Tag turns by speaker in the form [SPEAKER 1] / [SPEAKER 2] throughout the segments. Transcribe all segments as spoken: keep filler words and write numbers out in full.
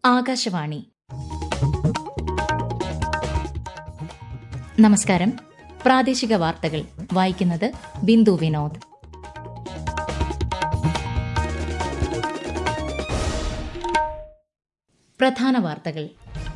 [SPEAKER 1] ആകാശവാണി. നമസ്കാരം. പ്രാദേശിക വാർത്തകൾ വായിക്കുന്നത് ബിന്ദു വിനോദ്. പ്രധാന വാർത്തകൾ.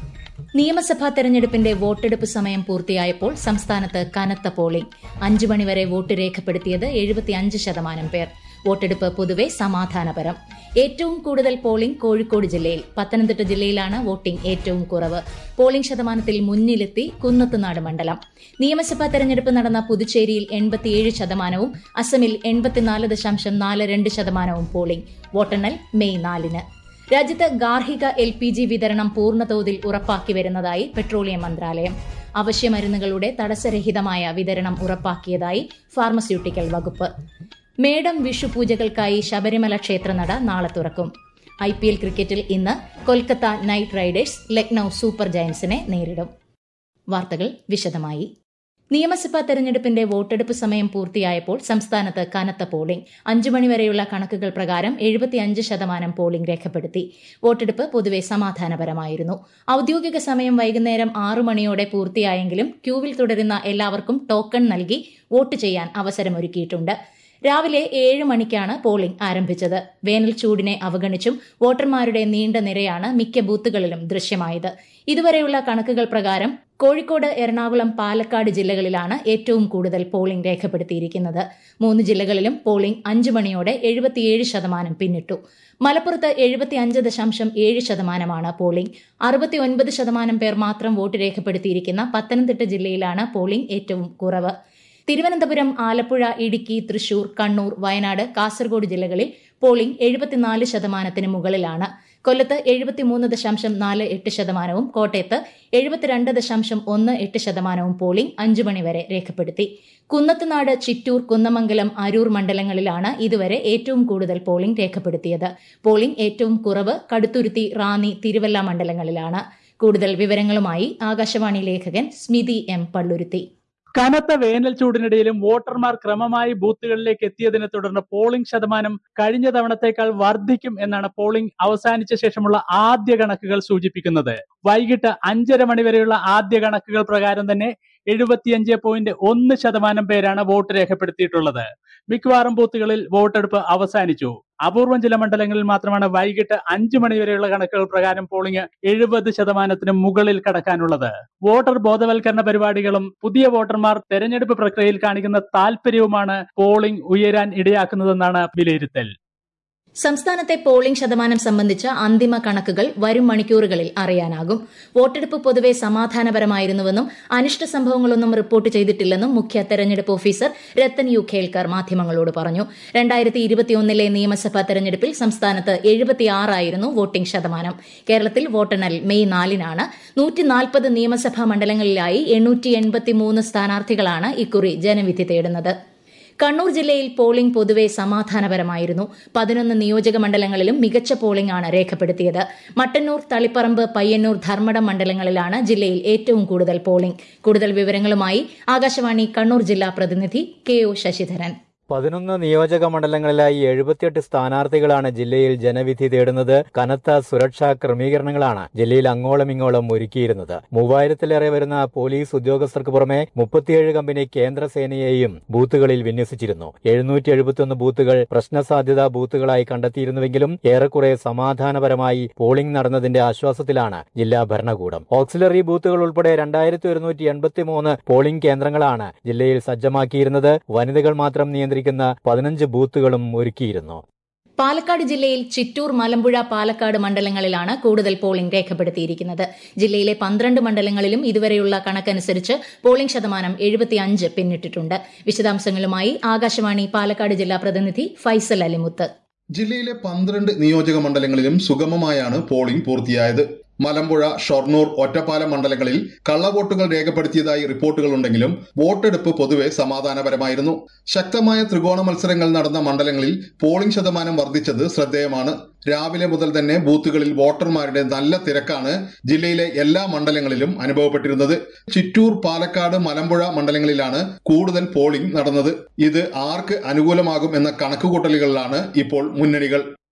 [SPEAKER 1] നിയമസഭാ തെരഞ്ഞെടുപ്പിന്റെ വോട്ടെടുപ്പ് സമയം പൂർത്തിയായപ്പോൾ സംസ്ഥാനത്ത് കനത്ത പോളിംഗ്. അഞ്ചു മണിവരെ വോട്ട് രേഖപ്പെടുത്തിയത് എഴുപത്തിയഞ്ച് ശതമാനം പേർ. വോട്ടെടുപ്പ് പൊതുവെ സമാധാനപരം. ഏറ്റവും കൂടുതൽ പോളിംഗ് കോഴിക്കോട് ജില്ലയിൽ. പത്തനംതിട്ട ജില്ലയിലാണ് വോട്ടിംഗ് ഏറ്റവും കുറവ്. പോളിംഗ് ശതമാനത്തിൽ മുന്നിലെത്തി കുന്നത്തുനാട് മണ്ഡലം. നിയമസഭാ തെരഞ്ഞെടുപ്പ് നടന്ന പുതുച്ചേരിയിൽ എൺപത്തിയേഴ് ശതമാനവും അസമിൽ എൺപത്തിനാല് ദശാംശം നാല് രണ്ട് ശതമാനവും പോളിംഗ്. വോട്ടെണ്ണൽ മെയ് നാലിന്. രാജ്യത്ത് ഗാർഹിക എൽ പി ജി വിതരണം പൂർണ്ണതോതിൽ ഉറപ്പാക്കി വരുന്നതായി പെട്രോളിയം മന്ത്രാലയം. അവശ്യമരുന്നുകളുടെ തടസ്സരഹിതമായ വിതരണം ഉറപ്പാക്കിയതായി ഫാർമസ്യൂട്ടിക്കൽ വകുപ്പ്. മേടം വിഷു പൂജകൾക്കായി ശബരിമല ക്ഷേത്രനട നാളെ തുറക്കും. ഐ പി എൽ ക്രിക്കറ്റിൽ ഇന്ന് Kolkata Knight Riders Lucknow Super ജയന്റ്സിനെ നേരിടും. വാർത്തകൾ വിശദമായി. നിയമസഭാ തെരഞ്ഞെടുപ്പിന്റെ വോട്ടെടുപ്പ് സമയം പൂർത്തിയായപ്പോൾ സംസ്ഥാനത്ത് കനത്ത പോളിംഗ്. അഞ്ചു മണിവരെയുള്ള കണക്കുകൾ പ്രകാരം എഴുപത്തിയഞ്ച് ശതമാനം പോളിംഗ് രേഖപ്പെടുത്തി. വോട്ടെടുപ്പ് പൊതുവെ സമാധാനപരമായിരുന്നു. ഔദ്യോഗിക സമയം വൈകുന്നേരം ആറു മണിയോടെ പൂർത്തിയായെങ്കിലും ക്യൂവിൽ തുടരുന്ന എല്ലാവർക്കും ടോക്കൺ നൽകി വോട്ട് ചെയ്യാൻ അവസരമൊരുക്കിയിട്ടുണ്ട്. രാവിലെ ഏഴ് മണിക്കാണ് പോളിംഗ് ആരംഭിച്ചത്. വേനൽ ചൂടിനെ അവഗണിച്ചും വോട്ടർമാരുടെ നീണ്ട നിരയാണ് മിക്ക ബൂത്തുകളിലും ദൃശ്യമായത്. ഇതുവരെയുള്ള കണക്കുകൾ പ്രകാരം കോഴിക്കോട്, എറണാകുളം, പാലക്കാട് ജില്ലകളിലാണ് ഏറ്റവും കൂടുതൽ പോളിംഗ് രേഖപ്പെടുത്തിയിരിക്കുന്നത്. മൂന്ന് ജില്ലകളിലും പോളിംഗ് അഞ്ചു മണിയോടെ എഴുപത്തിയേഴ് ശതമാനം പിന്നിട്ടു. മലപ്പുറത്ത് എഴുപത്തിയഞ്ച് ദശാംശം ഏഴ് ശതമാനമാണ് പോളിംഗ്. അറുപത്തിയൊൻപത് ശതമാനം പേർ മാത്രം വോട്ട് രേഖപ്പെടുത്തിയിരിക്കുന്ന പത്തനംതിട്ട ജില്ലയിലാണ് പോളിംഗ് ഏറ്റവും കുറവ്. തിരുവനന്തപുരം, ആലപ്പുഴ, ഇടുക്കി, തൃശൂർ, കണ്ണൂർ, വയനാട്, കാസർഗോഡ് ജില്ലകളിൽ പോളിംഗ് എഴുപത്തിനാല് ശതമാനത്തിന് മുകളിലാണ്. കൊല്ലത്ത് എഴുപത്തിമൂന്ന് ദശാംശം നാല് എട്ട് ശതമാനവും കോട്ടയത്ത് എഴുപത്തിരണ്ട് ദശാംശം ഒന്ന് എട്ട് ശതമാനവും പോളിംഗ് അഞ്ചു മണിവരെ രേഖപ്പെടുത്തി. കുന്നത്തുനാട്, ചിറ്റൂർ, കുന്നമംഗലം, അരൂർ മണ്ഡലങ്ങളിലാണ് ഇതുവരെ ഏറ്റവും കൂടുതൽ പോളിംഗ് രേഖപ്പെടുത്തിയത്. പോളിംഗ് ഏറ്റവും കുറവ് കടുത്തുരുത്തി, റാന്നി, തിരുവല്ല മണ്ഡലങ്ങളിലാണ്. കൂടുതൽ വിവരങ്ങളുമായി ആകാശവാണി ലേഖകൻ സ്മിതി എം പള്ളുരുത്തി.
[SPEAKER 2] കനത്ത വേനൽ ചൂടിനിടയിലും വോട്ടർമാർ ക്രമമായി ബൂത്തുകളിലേക്ക് എത്തിയതിനെ തുടർന്ന് പോളിംഗ് ശതമാനം കഴിഞ്ഞ തവണത്തേക്കാൾ വർദ്ധിക്കും എന്നാണ് പോളിംഗ് അവസാനിച്ച ശേഷമുള്ള ആദ്യ കണക്കുകൾ സൂചിപ്പിക്കുന്നത്. വൈകിട്ട് അഞ്ചര മണിവരെയുള്ള ആദ്യ കണക്കുകൾ പ്രകാരം തന്നെ എഴുപത്തിയഞ്ച് പോയിന്റ് ഒന്ന് ശതമാനം പേരാണ് വോട്ട് രേഖപ്പെടുത്തിയിട്ടുള്ളത്. മിക്കവാറും ബൂത്തുകളിൽ വോട്ടെടുപ്പ് അവസാനിച്ചു. അപൂർവം ചില മണ്ഡലങ്ങളിൽ മാത്രമാണ് വൈകിട്ട് അഞ്ചു മണിവരെയുള്ള കണക്കുകൾ പ്രകാരം പോളിംഗ് എഴുപത് ശതമാനത്തിന് മുകളിൽ കടക്കാനുള്ളത്. വോട്ടർ ബോധവൽക്കരണ പരിപാടികളും പുതിയ വോട്ടർമാർ തെരഞ്ഞെടുപ്പ് പ്രക്രിയയിൽ കാണിക്കുന്ന താൽപര്യവുമാണ് പോളിംഗ് ഉയരാൻ ഇടയാക്കുന്നതെന്നാണ് വിലയിരുത്തൽ.
[SPEAKER 1] സംസ്ഥാനത്തെ പോളിംഗ് ശതമാനം സംബന്ധിച്ച അന്തിമ കണക്കുകൾ വരും മണിക്കൂറുകളിൽ അറിയാനാകും. വോട്ടെടുപ്പ് പൊതുവെ സമാധാനപരമായിരുന്നുവെന്നും അനിഷ്ട സംഭവങ്ങളൊന്നും റിപ്പോർട്ട് ചെയ്തിട്ടില്ലെന്നും മുഖ്യ തെരഞ്ഞെടുപ്പ് ഓഫീസർ രത്തൻ യു ഖേൽക്കർ മാധ്യമങ്ങളോട് പറഞ്ഞു. രണ്ടായിരത്തി ഇരുപത്തിയൊന്നിലെ നിയമസഭാ തെരഞ്ഞെടുപ്പിൽ സംസ്ഥാനത്ത് എഴുപത്തിയാറായിരുന്നു വോട്ടിംഗ് ശതമാനം. കേരളത്തിൽ വോട്ടെണ്ണൽ മെയ് നാലിനാണ്. നൂറ്റി നാൽപ്പത് നിയമസഭാ മണ്ഡലങ്ങളിലായി എണ്ണൂറ്റി എൺപത്തിമൂന്ന് സ്ഥാനാർത്ഥികളാണ് ഇക്കുറി ജനവിധി തേടുന്നത്. കണ്ണൂർ ജില്ലയിൽ പോളിംഗ് പൊതുവെ സമാധാനപരമായിരുന്നു. പതിനൊന്ന് നിയോജക മണ്ഡലങ്ങളിലും മികച്ച പോളിംഗ് ആണ് രേഖപ്പെടുത്തിയത്. മട്ടന്നൂർ, തളിപ്പറമ്പ്, പയ്യന്നൂർ, ധർമ്മടം മണ്ഡലങ്ങളിലാണ് ജില്ലയിൽ ഏറ്റവും കൂടുതൽ പോളിംഗ്. കൂടുതൽ വിവരങ്ങളുമായി ആകാശവാണി കണ്ണൂർ ജില്ലാ പ്രതിനിധി കെ ഒ ശശിധരൻ.
[SPEAKER 3] പതിനൊന്ന് നിയോജക മണ്ഡലങ്ങളിലായി എഴുപത്തിയെട്ട് സ്ഥാനാർത്ഥികളാണ് ജില്ലയിൽ ജനവിധി തേടുന്നത്. കനത്ത സുരക്ഷാ ക്രമീകരണങ്ങളാണ് ജില്ലയിൽ അങ്ങോളം ഇങ്ങോളം ഒരുക്കിയിരുന്നത്. മൂവായിരത്തിലേറെ വരുന്ന പോലീസ് ഉദ്യോഗസ്ഥർക്ക് പുറമെ മുപ്പത്തിയേഴ് കമ്പനി കേന്ദ്രസേനയെയും ബൂത്തുകളിൽ വിന്യസിച്ചിരുന്നു. എഴുന്നൂറ്റി എഴുപത്തിയൊന്ന് ബൂത്തുകൾ പ്രശ്നസാധ്യതാ ബൂത്തുകളായി കണ്ടെത്തിയിരുന്നുവെങ്കിലും ഏറെക്കുറെ സമാധാനപരമായി പോളിംഗ് നടന്നതിന്റെ ആശ്വാസത്തിലാണ് ജില്ലാ ഭരണകൂടം. ഓക്സിലറി ബൂത്തുകൾ ഉൾപ്പെടെ രണ്ടായിരത്തി ഒരുന്നൂറ്റി എൺപത്തിമൂന്ന് പോളിംഗ് കേന്ദ്രങ്ങളാണ് ജില്ലയിൽ സജ്ജമാക്കിയിരുന്നത്. വനിതകൾ മാത്രം നിയന്ത്രിക്കുന്ന പതിനഞ്ച് ബൂത്തുകളും ഒരുക്കിയിരുന്നു.
[SPEAKER 1] പാലക്കാട് ജില്ലയിൽ ചിറ്റൂർ, മലമ്പുഴ, പാലക്കാട് മണ്ഡലങ്ങളിലാണ് കൂടുതൽ പോളിംഗ് രേഖപ്പെടുത്തിയിരിക്കുന്നത്. ജില്ലയിലെ പന്ത്രണ്ട് മണ്ഡലങ്ങളിലും ഇതുവരെയുള്ള കണക്കനുസരിച്ച് പോളിംഗ് ശതമാനം എഴുപത്തിയഞ്ച് പിന്നിട്ടിട്ടുണ്ട്. വിശദാംശങ്ങളുമായി ആകാശവാണി പാലക്കാട് ജില്ലാ പ്രതിനിധി ഫൈസൽ അലിമുത്ത്.
[SPEAKER 4] ജില്ലയിലെ പന്ത്രണ്ട് നിയോജക മണ്ഡലങ്ങളിലും സുഗമമായാണ് പോളിംഗ് പൂർത്തിയായത്. മലമ്പുഴ, ഷൊർണൂർ, ഒറ്റപ്പാലം മണ്ഡലങ്ങളിൽ കള്ളവോട്ടുകൾ രേഖപ്പെടുത്തിയതായി റിപ്പോർട്ടുകളുണ്ടെങ്കിലും വോട്ടെടുപ്പ് പൊതുവെ സമാധാനപരമായിരുന്നു. ശക്തമായ ത്രികോണ മത്സരങ്ങൾ നടന്ന മണ്ഡലങ്ങളിൽ പോളിംഗ് ശതമാനം വർദ്ധിച്ചത് ശ്രദ്ധേയമാണ്. രാവിലെ മുതൽ തന്നെ ബൂത്തുകളിൽ വോട്ടർമാരുടെ നല്ല തിരക്കാണ് ജില്ലയിലെ എല്ലാ മണ്ഡലങ്ങളിലും അനുഭവപ്പെട്ടിരുന്നത്. ചിറ്റൂർ, പാലക്കാട്, മലമ്പുഴ മണ്ഡലങ്ങളിലാണ് കൂടുതൽ പോളിംഗ് നടന്നത്. ഇത് ആർക്ക് അനുകൂലമാകും എന്ന കണക്കുകൂട്ടലുകളിലാണ് ഇപ്പോൾ മുന്നണികൾ.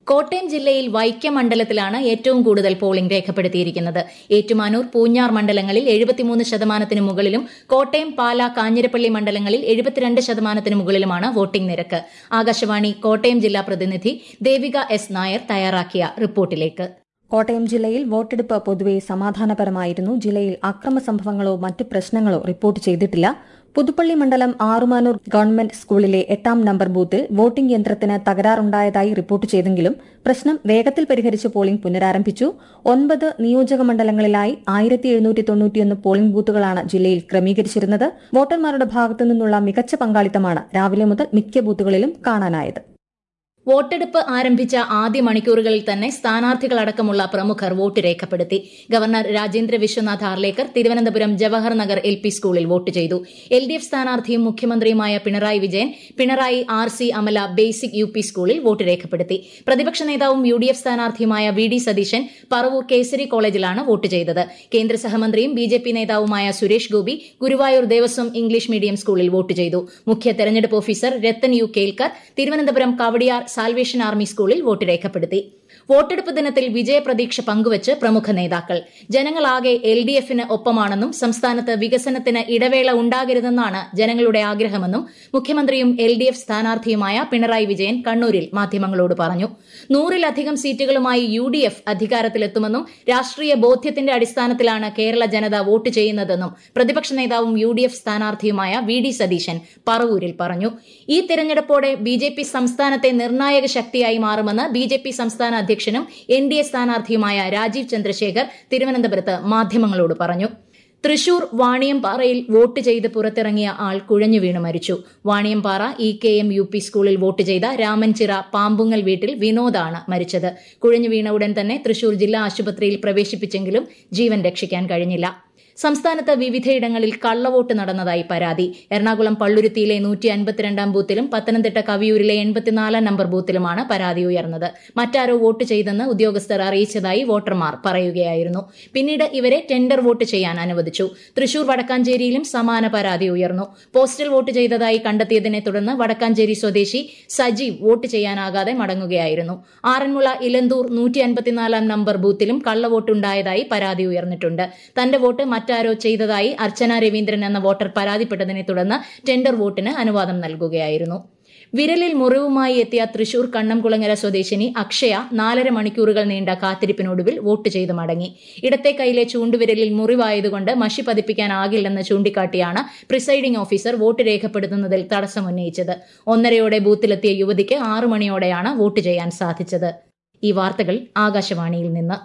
[SPEAKER 1] കോട്ടയം ജില്ലയിൽ വൈക്കം മണ്ഡലത്തിലാണ് ഏറ്റവും കൂടുതൽ പോളിംഗ് രേഖപ്പെടുത്തിയിരിക്കുന്നത്. ഏറ്റുമാനൂർ, പൂഞ്ഞാർ മണ്ഡലങ്ങളിൽ എഴുപത്തിമൂന്ന് ശതമാനത്തിന് മുകളിലും കോട്ടയം, പാല, കാഞ്ഞിരപ്പള്ളി മണ്ഡലങ്ങളിൽ എഴുപത്തിരണ്ട് ശതമാനത്തിന് മുകളിലുമാണ് വോട്ടിംഗ് നിരക്ക്. ആകാശവാണി കോട്ടയം ജില്ലാ പ്രതിനിധി ദേവിക എസ് നായർ തയ്യാറാക്കിയ റിപ്പോർട്ടിലേക്ക്.
[SPEAKER 5] കോട്ടയം ജില്ലയിൽ വോട്ടെടുപ്പ് പൊതുവെ സമാധാനപരമായിരുന്നു. ജില്ലയിൽ അക്രമ സംഭവങ്ങളോ മറ്റ് പ്രശ്നങ്ങളോ റിപ്പോർട്ട് ചെയ്തിട്ടില്ല. പുതുപ്പള്ളി മണ്ഡലം ആറുമാനൂർ ഗവൺമെന്റ് സ്കൂളിലെ എട്ടാം നമ്പർ ബൂത്തിൽ വോട്ടിംഗ് യന്ത്രത്തിന് തകരാറുണ്ടായതായി റിപ്പോർട്ട് ചെയ്തെങ്കിലും പ്രശ്നം വേഗത്തിൽ പരിഹരിച്ച് പോളിംഗ് പുനരാരംഭിച്ചു. ഒൻപത് നിയോജക മണ്ഡലങ്ങളിലായി ആയിരത്തി എഴുന്നൂറ്റി തൊണ്ണൂറ്റിയൊന്ന് പോളിംഗ് ബൂത്തുകളാണ് ജില്ലയിൽ ക്രമീകരിച്ചിരുന്നത്. വോട്ടർമാരുടെ ഭാഗത്തു നിന്നുള്ള മികച്ച പങ്കാളിത്തമാണ് രാവിലെ മുതൽ മിക്ക ബൂത്തുകളിലും കാണാനായത്.
[SPEAKER 1] വോട്ടെടുപ്പ് ആരംഭിച്ച ആദ്യ മണിക്കൂറുകളിൽ തന്നെ സ്ഥാനാർത്ഥികളടക്കമുള്ള പ്രമുഖർ വോട്ട് രേഖപ്പെടുത്തി. Governor Rajendra Vishwanath Arlekar Thiruvananthapuram Jawahar Nagar L P സ്കൂളിൽ വോട്ട് ചെയ്തു. എൽ ഡി എഫ് സ്ഥാനാർത്ഥിയും മുഖ്യമന്ത്രിയുമായ Pinarayi Vijayan Pinarayi R C Amala basic U P സ്കൂളിൽ വോട്ട് രേഖപ്പെടുത്തി. പ്രതിപക്ഷ നേതാവും യു ഡി എഫ് സ്ഥാനാർത്ഥിയുമായ വി ഡി സതീശൻ പറവൂർ കേസരി കോളേജിലാണ് വോട്ട് ചെയ്തത്. കേന്ദ്ര സഹമന്ത്രിയും ബി ജെ പി നേതാവുമായ സുരേഷ് ഗോപി ഗുരുവായൂർ ദേവസ്വം ഇംഗ്ലീഷ് മീഡിയം സ്കൂളിൽ വോട്ട് ചെയ്തു. മുഖ്യ തെരഞ്ഞെടുപ്പ് officer Rathan U Kelkar Thiruvananthapuram Kowdiar salvation Army സ്കൂളിൽ വോട്ട് രേഖപ്പെടുത്തി. വോട്ടെടുപ്പ് ദിനത്തിൽ വിജയപ്രതീക്ഷ പങ്കുവച്ച് പ്രമുഖ നേതാക്കൾ. ജനങ്ങളാകെ എൽ ഡി എഫിന് ഒപ്പമാണെന്നും സംസ്ഥാനത്ത് വികസനത്തിന് ഇടവേള ഉണ്ടാകരുതെന്നാണ് ജനങ്ങളുടെ ആഗ്രഹമെന്നും മുഖ്യമന്ത്രിയും എൽ ഡി എഫ് സ്ഥാനാർത്ഥിയുമായ പിണറായി വിജയൻ കണ്ണൂരിൽ മാധ്യമങ്ങളോട് പറഞ്ഞു. നൂറിലധികം സീറ്റുകളുമായി യു ഡി എഫ് അധികാരത്തിലെത്തുമെന്നും രാഷ്ട്രീയ ബോധ്യത്തിന്റെ അടിസ്ഥാനത്തിലാണ് കേരള ജനത വോട്ട് ചെയ്യുന്നതെന്നും പ്രതിപക്ഷ നേതാവും യു ഡി എഫ് സ്ഥാനാർത്ഥിയുമായ വി ഡി സതീശൻ പറവൂരിൽ പറഞ്ഞു. ഈ തെരഞ്ഞെടുപ്പോടെ ബി ജെ പി സംസ്ഥാനത്തെ നിർണായക ശക്തിയായി മാറുമെന്ന് ബി ജെ പി സംസ്ഥാന അധ്യക്ഷനും എൻ ഡി എ സ്ഥാനാർത്ഥിയുമായ രാജീവ് ചന്ദ്രശേഖർ തിരുവനന്തപുരത്ത് മാധ്യമങ്ങളോട് പറഞ്ഞു. തൃശൂർ വാണിയംപാറയിൽ വോട്ട് ചെയ്ത് പുറത്തിറങ്ങിയ ആൾ കുഴഞ്ഞു വീണ് മരിച്ചു. Vaniyampara E K M U P സ്കൂളിൽ വോട്ട് ചെയ്ത രാമൻചിറ പാമ്പുങ്ങൽ വീട്ടിൽ വിനോദാണ് മരിച്ചത്. കുഴഞ്ഞു വീണ ഉടൻ തന്നെ തൃശൂർ ജില്ലാ ആശുപത്രിയിൽ പ്രവേശിപ്പിച്ചെങ്കിലും ജീവൻ രക്ഷിക്കാൻ കഴിഞ്ഞില്ല. സംസ്ഥാനത്ത് വിവിധയിടങ്ങളിൽ കള്ളവോട്ട് നടന്നതായി പരാതി. എറണാകുളം പള്ളുരുത്തിയിലെ നൂറ്റി അൻപത്തിരണ്ടാം ബൂത്തിലും പത്തനംതിട്ട കവിയൂരിലെ എൺപത്തിനാലാം നമ്പർ ബൂത്തിലുമാണ് പരാതി ഉയർന്നത്. മറ്റാരോ വോട്ട് ചെയ്തെന്ന് ഉദ്യോഗസ്ഥർ അറിയിച്ചതായി വോട്ടർമാർ പറയുകയായിരുന്നു. പിന്നീട് ഇവരെ ടെൻഡർ വോട്ട് ചെയ്യാൻ അനുവദിച്ചു. തൃശൂർ വടക്കാഞ്ചേരിയിലും സമാന പരാതി ഉയർന്നു. പോസ്റ്റൽ വോട്ട് ചെയ്തതായി കണ്ടെത്തിയതിനെ തുടർന്ന് വടക്കാഞ്ചേരി സ്വദേശി സജീവ് വോട്ട് ചെയ്യാനാകാതെ മടങ്ങുകയായിരുന്നു. ആറന്മുള ഇലന്തൂർ നൂറ്റി അൻപത്തിനാലാം നമ്പർ ബൂത്തിലും കള്ളവോട്ടുണ്ടായതായി പരാതി ഉയർന്നിട്ടുണ്ട്. തന്റെ വോട്ട് മറ്റാരോ ചെയ്തതായി അർച്ചന രവീന്ദ്രൻ എന്ന വോട്ടർ പരാതിപ്പെട്ടതിനെ തുടർന്ന് ടെൻഡർ വോട്ടിന് അനുവാദം നൽകുകയായിരുന്നു. വിരലിൽ മുറിവുമായി എത്തിയ തൃശൂർ കണ്ണംകുളങ്ങര സ്വദേശിനി അക്ഷയ നാലര മണിക്കൂറുകൾ നീണ്ട കാത്തിരിപ്പിനൊടുവിൽ വോട്ട് ചെയ്ത് മടങ്ങി. ഇടത്തെ കൈയിലെ ചൂണ്ടുവിരലിൽ മുറിവായതുകൊണ്ട് മഷി പതിപ്പിക്കാനാകില്ലെന്ന് ചൂണ്ടിക്കാട്ടിയാണ് പ്രിസൈഡിംഗ് ഓഫീസർ വോട്ട് രേഖപ്പെടുത്തുന്നതിൽ തടസ്സമുന്നയിച്ചത്. ഒന്നരയോടെ ബൂത്തിലെത്തിയ യുവതിക്ക് ആറു മണിയോടെയാണ് വോട്ട് ചെയ്യാൻ സാധിച്ചത്. ഈ വാർത്തകൾ ആകാശവാണിയിൽ നിന്ന്.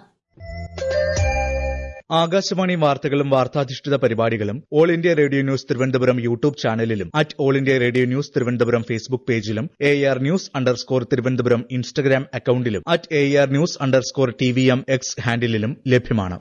[SPEAKER 6] ആകാശവാണി വാർത്തകളും വാർത്താധിഷ്ഠിത പരിപാടികളും All India Radio News Thiruvananthapuram YouTube ചാനലിലും at All India Radio News Thiruvananthapuram Facebook പേജിലും A R news underscore Thiruvananthapuram Instagram അക്കൌണ്ടിലും at A R news underscore T V M X ഹാൻഡിലും ലഭ്യമാണ്.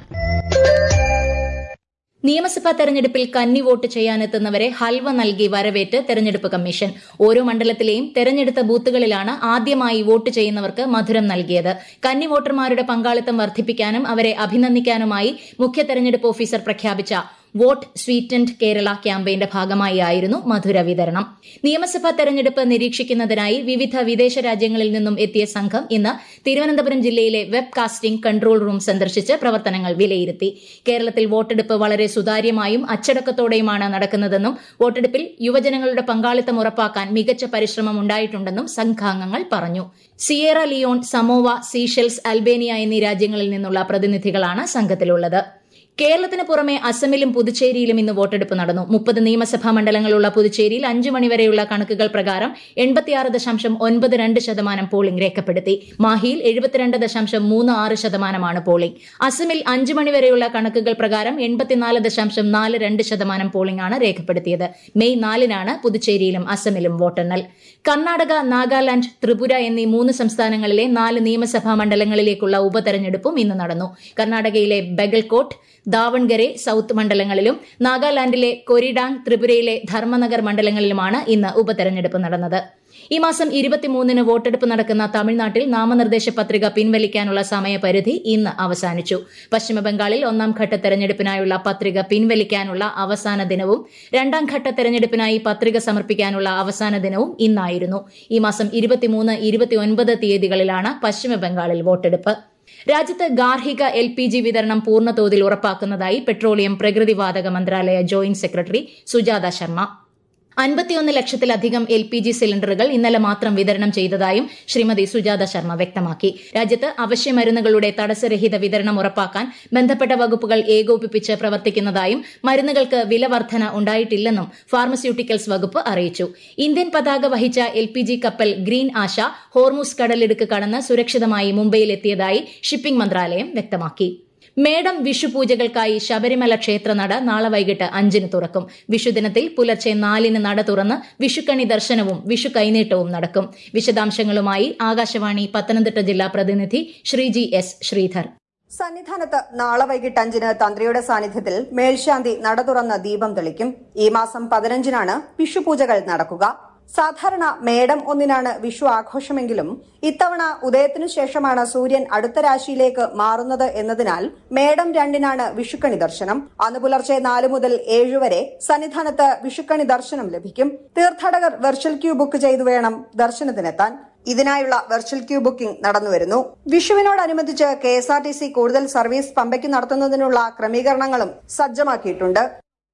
[SPEAKER 1] നിയമസഭാ തെരഞ്ഞെടുപ്പിൽ കന്നി വോട്ട് ചെയ്യാനെത്തുന്നവരെ ഹൽവ നൽകി വരവേറ്റ് തെരഞ്ഞെടുപ്പ് കമ്മീഷൻ. ഓരോ മണ്ഡലത്തിലെയും തെരഞ്ഞെടുത്ത ബൂത്തുകളിലാണ് ആദ്യമായി വോട്ട് ചെയ്യുന്നവർക്ക് മധുരം നൽകിയത്. കന്നി വോട്ടർമാരുടെ പങ്കാളിത്തം വർദ്ധിപ്പിക്കാനും അവരെ അഭിനന്ദിക്കാനുമായി മുഖ്യ തെരഞ്ഞെടുപ്പ് ഓഫീസർ പ്രഖ്യാപിച്ച വോട്ട് സ്വീറ്റൻഡ് കേരള ക്യാമ്പയിന്റെ ഭാഗമായായിരുന്നു മധുര വിതരണം. നിയമസഭാ തെരഞ്ഞെടുപ്പ് നിരീക്ഷിക്കുന്നതിനായി വിവിധ വിദേശ രാജ്യങ്ങളിൽ നിന്നും എത്തിയ സംഘം ഇന്ന് തിരുവനന്തപുരം ജില്ലയിലെ വെബ് കാസ്റ്റിംഗ് കൺട്രോൾ റൂം സന്ദർശിച്ച് പ്രവർത്തനങ്ങൾ വിലയിരുത്തി. കേരളത്തിൽ വോട്ടെടുപ്പ് വളരെ സുതാര്യമായും അച്ചടക്കത്തോടെയുമാണ് നടക്കുന്നതെന്നും വോട്ടെടുപ്പിൽ യുവജനങ്ങളുടെ പങ്കാളിത്തം ഉറപ്പാക്കാൻ മികച്ച പരിശ്രമം ഉണ്ടായിട്ടുണ്ടെന്നും സംഘാംഗങ്ങൾ പറഞ്ഞു. Sierra Leone, Samoa, Seychelles, Albania എന്നീ രാജ്യങ്ങളിൽ നിന്നുള്ള പ്രതിനിധികളാണ് സംഘത്തിലുള്ളത്. കേരളത്തിന് പുറമെ അസമിലും പുതുച്ചേരിയിലും ഇന്ന് വോട്ടെടുപ്പ് നടന്നു. മുപ്പത് നിയമസഭാ മണ്ഡലങ്ങളുള്ള പുതുച്ചേരിയിൽ അഞ്ചു മണിവരെയുള്ള കണക്കുകൾ പ്രകാരം എൺപത്തിയാറ് ദശാംശം ഒൻപത് രണ്ട് ശതമാനം പോളിംഗ് രേഖപ്പെടുത്തി. മാഹിയിൽ എഴുപത്തിരണ്ട് ദശാംശം മൂന്ന് ആറ് ശതമാനമാണ് പോളിംഗ്. അസമിൽ അഞ്ചു മണിവരെയുള്ള കണക്കുകൾ പ്രകാരം എൺപത്തിനാല് ദശാംശം നാല് രണ്ട് ശതമാനം പോളിംഗാണ് രേഖപ്പെടുത്തിയത്. മെയ് നാലിനാണ് പുതുച്ചേരിയിലും അസമിലും വോട്ടെണ്ണൽ. കർണാടക, നാഗാലാന്റ്, ത്രിപുര എന്നീ മൂന്ന് സംസ്ഥാനങ്ങളിലെ നാല് നിയമസഭാ മണ്ഡലങ്ങളിലേക്കുള്ള ഉപതെരഞ്ഞെടുപ്പും ഇന്ന് നടന്നു. കർണാടകയിലെ ബഗൽകോട്ട്, ദാവൺഗരെ സൌത്ത് മണ്ഡലങ്ങളിലും നാഗാലാൻഡിലെ കൊരിഡാങ്, ത്രിപുരയിലെ ധർമ്മനഗർ മണ്ഡലങ്ങളിലുമാണ് ഇന്ന് ഉപതെരഞ്ഞെടുപ്പ് നടന്നത്. ഈ മാസം ഇരുപത്തിമൂന്നിന് വോട്ടെടുപ്പ് നടക്കുന്ന തമിഴ്നാട്ടിൽ നാമനിർദ്ദേശ പത്രിക പിൻവലിക്കാനുള്ള സമയപരിധി ഇന്ന് അവസാനിച്ചു. പശ്ചിമബംഗാളിൽ ഒന്നാം ഘട്ട തെരഞ്ഞെടുപ്പിനായുള്ള പത്രിക പിൻവലിക്കാനുള്ള അവസാന ദിനവും രണ്ടാം ഘട്ട തെരഞ്ഞെടുപ്പിനായി പത്രിക സമർപ്പിക്കാനുള്ള അവസാന ദിനവും ഇന്നായിരുന്നു. ഈ മാസം ഇരുപത്തിമൂന്ന് ഇരുപത്തിയൊൻപത് തീയതികളിലാണ് പശ്ചിമബംഗാളിൽ വോട്ടെടുപ്പ്. രാജ്യത്ത് ഗാർഹിക എൽ പി ജി വിതരണം പൂർണ്ണതോതിൽ ഉറപ്പാക്കുന്നതായി പെട്രോളിയം പ്രകൃതിവാതക മന്ത്രാലയ ജോയിന്റ് സെക്രട്ടറി സുജാത ശർമ്മ. അൻപത്തിയൊന്ന് ലക്ഷത്തിലധികം എൽ പി ജി സിലിണ്ടറുകൾ ഇന്നലെ മാത്രം വിതരണം ചെയ്തതായും ശ്രീമതി സുജാത ശർമ്മ വ്യക്തമാക്കി. രാജ്യത്ത് അവശ്യമരുന്നുകളുടെ തടസ്സരഹിത വിതരണം ഉറപ്പാക്കാൻ ബന്ധപ്പെട്ട വകുപ്പുകൾ ഏകോപിപ്പിച്ച് പ്രവർത്തിക്കുന്നതായും മരുന്നുകൾക്ക് വില വർധന ഉണ്ടായിട്ടില്ലെന്നും ഫാർമസ്യൂട്ടിക്കൽസ് വകുപ്പ് അറിയിച്ചു. ഇന്ത്യൻ പതാക വഹിച്ച എൽ പി ജി കപ്പൽ ഗ്രീൻ ആശ ഹോർമുസ് കടലിടുക്ക് കടന്ന് സുരക്ഷിതമായി മുംബൈയിലെത്തിയതായി ഷിപ്പിംഗ് മന്ത്രാലയം വ്യക്തമാക്കി. മേടം വിഷുപൂജകൾക്കായി ശബരിമല ക്ഷേത്രനട നാളെ വൈകിട്ട് അഞ്ചിന് തുറക്കും. വിഷുദിനത്തിൽ പുലർച്ചെ നാലിന് നട തുറന്ന് വിഷുക്കണി ദർശനവും വിഷു കൈനീട്ടവും നടക്കും. വിശദാംശങ്ങളുമായി ആകാശവാണി പത്തനംതിട്ട ജില്ലാ പ്രതിനിധി ശ്രീജി എസ് ശ്രീധർ.
[SPEAKER 7] സന്നിധാനത്ത് നാളെ വൈകിട്ട് അഞ്ചിന് തന്ത്രിയുടെ സാന്നിധ്യത്തിൽ മേൽശാന്തി നട തുറന്ന് ദീപം തെളിക്കും. ഈ മാസം പതിനഞ്ചിനാണ് വിഷുപൂജകൾ നടക്കുക. സാധാരണ മേടം ഒന്നിനാണ് വിഷു ആഘോഷമെങ്കിലും ഇത്തവണ ഉദയത്തിനു ശേഷമാണ് സൂര്യൻ അടുത്ത രാശിയിലേക്ക് മാറുന്നത് എന്നതിനാൽ മേടം രണ്ടിനാണ് വിഷുക്കണി ദർശനം. അന്ന് പുലർച്ചെ നാലു മുതൽ ഏഴു വരെ സന്നിധാനത്ത് വിഷുക്കണി ദർശനം ലഭിക്കും. തീർത്ഥാടകർ വെർച്വൽ ക്യൂ ബുക്ക് ചെയ്തു വേണം ദർശനത്തിനെത്താൻ. ഇതിനായുള്ള വെർച്വൽ ക്യൂ ബുക്കിംഗ് നടന്നുവരുന്നു. വിഷുവിനോടനുബന്ധിച്ച് K S R T C കൂടുതൽ സർവീസ് പമ്പയ്ക്ക് നടത്തുന്നതിനുള്ള ക്രമീകരണങ്ങളും സജ്ജമാക്കിയിട്ടുണ്ട്.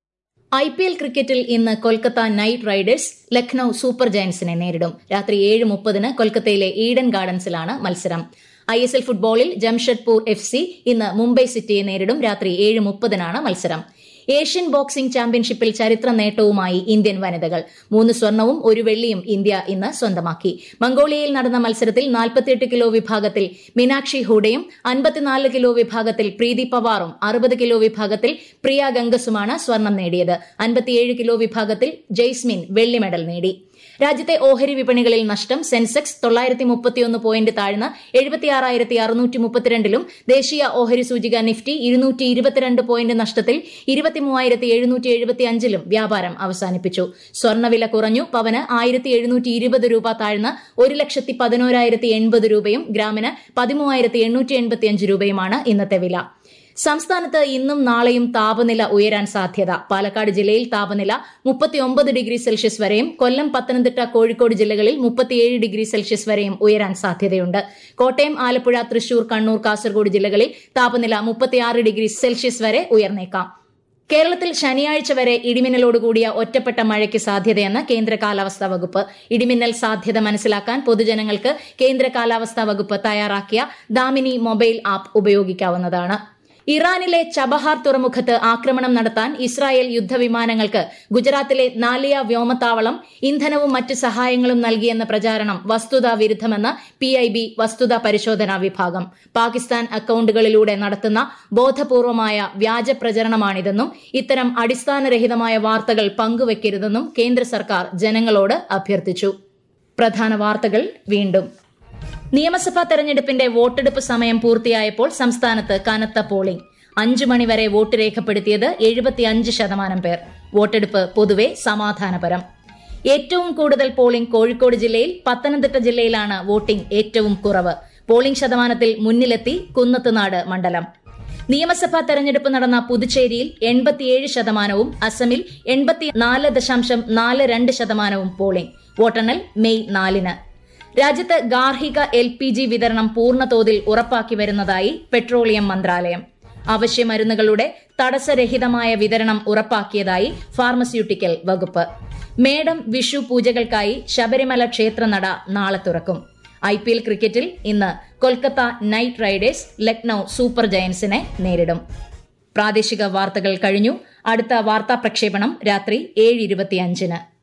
[SPEAKER 1] ഐ പി എൽ ക്രിക്കറ്റിൽ ഇന്ന് Kolkata Knight Riders Lucknow Super ജയന്റ്സിനെ നേരിടും. രാത്രി ഏഴ് മുപ്പതിന് കൊൽക്കത്തയിലെ ഈഡൻ ഗാർഡൻസിലാണ് മത്സരം. ഐ എസ് എൽ ഫുട്ബോളിൽ ജംഷഡ്പൂർ എഫ് സി ഇന്ന് മുംബൈ സിറ്റിയെ നേരിടും. രാത്രി ഏഴ് മുപ്പതിനാണ് മത്സരം. ഏഷ്യൻ ബോക്സിംഗ് ചാമ്പ്യൻഷിപ്പിൽ ചരിത്ര നേട്ടവുമായി ഇന്ത്യൻ വനിതകൾ. മൂന്ന് സ്വർണവും ഒരു വെള്ളിയും ഇന്ത്യ ഇന്ന് സ്വന്തമാക്കി. മംഗോളിയയിൽ നടന്ന മത്സരത്തിൽ നാൽപ്പത്തിയെട്ട് കിലോ വിഭാഗത്തിൽ മീനാക്ഷി ഹൂഡയും അൻപത്തിനാല് കിലോ വിഭാഗത്തിൽ പ്രീതി പവാറും അറുപത് കിലോ വിഭാഗത്തിൽ പ്രിയ ഗംഗസുമാണ് സ്വർണം നേടിയത്. അൻപത്തിയേഴ് കിലോ വിഭാഗത്തിൽ ജെയ്സ്മിൻ വെള്ളി മെഡൽ നേടി. രാജ്യത്തെ ഓഹരി വിപണികളിൽ നഷ്ടം. സെൻസെക്സ് തൊള്ളായിരത്തി മുപ്പത്തിയൊന്ന് പോയിന്റ് താഴ്ന്ന് എഴുപത്തിയാറായിരത്തി അറുന്നൂറ്റി മുപ്പത്തിരണ്ടിലും ദേശീയ ഓഹരി സൂചിക നിഫ്റ്റി ഇരുന്നൂറ്റി ഇരുപത്തിരണ്ട് പോയിന്റ് നഷ്ടത്തിൽ ഇരുപത്തിമൂവായിരത്തി എഴുന്നൂറ്റി എഴുപത്തി അഞ്ചിലും വ്യാപാരം അവസാനിപ്പിച്ചു. സ്വർണ്ണവില കുറഞ്ഞു. പവന് ആയിരത്തി എഴുന്നൂറ്റി ഇരുപത് രൂപ താഴ്ന്ന് ഒരു ലക്ഷത്തി പതിനോരായിരത്തി എൺപത് രൂപയും ഗ്രാമിന് പതിമൂവായിരത്തി എണ്ണൂറ്റി എൺപത്തിയഞ്ച് രൂപയുമാണ് ഇന്നത്തെ വില. സംസ്ഥാനത്ത് ഇന്നും നാളെയും താപനില ഉയരാൻ സാധ്യത. പാലക്കാട് ജില്ലയിൽ താപനില മുപ്പത്തിയൊമ്പത് ഡിഗ്രി സെൽഷ്യസ് വരെയും കൊല്ലം, പത്തനംതിട്ട, കോഴിക്കോട് ജില്ലകളിൽ മുപ്പത്തിയേഴ് ഡിഗ്രി സെൽഷ്യസ് വരെയും ഉയരാൻ സാധ്യതയുണ്ട്. കോട്ടയം, ആലപ്പുഴ, തൃശൂർ, കണ്ണൂർ, കാസർഗോഡ് ജില്ലകളിൽ താപനില മുപ്പത്തിയാറ് ഡിഗ്രി സെൽഷ്യസ് വരെ ഉയർന്നേക്കാം. കേരളത്തിൽ ശനിയാഴ്ച വരെ ഇടിമിന്നലോടുകൂടിയ ഒറ്റപ്പെട്ട മഴയ്ക്ക് സാധ്യതയെന്ന് കേന്ദ്ര കാലാവസ്ഥാ വകുപ്പ്. ഇടിമിന്നൽ സാധ്യത മനസ്സിലാക്കാൻ പൊതുജനങ്ങൾക്ക് കേന്ദ്ര കാലാവസ്ഥാ വകുപ്പ് തയ്യാറാക്കിയ ദാമിനി മൊബൈൽ ആപ്പ് ഉപയോഗിക്കാവുന്നതാണ്. ഇറാനിലെ ചബഹാർ തുറമുഖത്ത് ആക്രമണം നടത്താൻ ഇസ്രായേൽ യുദ്ധവിമാനങ്ങൾക്ക് ഗുജറാത്തിലെ നാലിയ വ്യോമത്താവളം ഇന്ധനവും മറ്റ് സഹായങ്ങളും നൽകിയെന്ന പ്രചാരണം വസ്തുതാ വിരുദ്ധമെന്ന് പി ഐ ബി വസ്തുതാ പരിശോധനാ വിഭാഗം. പാകിസ്ഥാൻ അക്കൌണ്ടുകളിലൂടെ നടത്തുന്ന ബോധപൂർവമായ വ്യാജ പ്രചരണമാണിതെന്നും ഇത്തരം അടിസ്ഥാനരഹിതമായ വാർത്തകൾ പങ്കുവയ്ക്കരുതെന്നും കേന്ദ്ര സർക്കാർ ജനങ്ങളോട് അഭ്യർത്ഥിച്ചു. പ്രധാന വാർത്തകൾ വീണ്ടും. നിയമസഭാ തെരഞ്ഞെടുപ്പിന്റെ വോട്ടെടുപ്പ് സമയം പൂർത്തിയായപ്പോൾ സംസ്ഥാനത്ത് കനത്ത പോളിംഗ്. അഞ്ചു മണിവരെ വോട്ട് രേഖപ്പെടുത്തിയത് എഴുപത്തിയഞ്ച് ശതമാനം പേർ. വോട്ടെടുപ്പ് പൊതുവെ സമാധാനപരം. ഏറ്റവും കൂടുതൽ പോളിംഗ് കോഴിക്കോട് ജില്ലയിൽ. പത്തനംതിട്ട ജില്ലയിലാണ് വോട്ടിംഗ് ഏറ്റവും കുറവ്. പോളിംഗ് ശതമാനത്തിൽ മുന്നിലെത്തി കുന്നത്തുനാട് മണ്ഡലം. നിയമസഭാ തെരഞ്ഞെടുപ്പ് നടന്ന പുതുച്ചേരിയിൽ എൺപത്തിയേഴ് ശതമാനവും അസമിൽ എൺപത്തിനാല് ദശാംശം നാല് രണ്ട് ശതമാനവും പോളിംഗ്. വോട്ടെണ്ണൽ മെയ് നാലിന്. രാജ്യത്ത് ഗാർഹിക എൽ പി ജി വിതരണം പൂർണ്ണതോതിൽ ഉറപ്പാക്കി വരുന്നതായി പെട്രോളിയം മന്ത്രാലയം. അവശ്യമരുന്നുകളുടെ തടസ്സരഹിതമായ വിതരണം ഉറപ്പാക്കിയതായി ഫാർമസ്യൂട്ടിക്കൽ വകുപ്പ്. മേടം വിഷു പൂജകൾക്കായി ശബരിമല ക്ഷേത്രനട നാളെ തുറക്കും. ഐ പി എൽ ക്രിക്കറ്റിൽ ഇന്ന് Kolkata Knight Riders Lucknow Super ജയന്റ്സിനെ നേരിടും. പ്രാദേശിക വാർത്തകൾ കഴിഞ്ഞു. അടുത്ത വാർത്താ പ്രക്ഷേപണം രാത്രി ഏഴ് ഇരുപത്തിയഞ്ചിന്.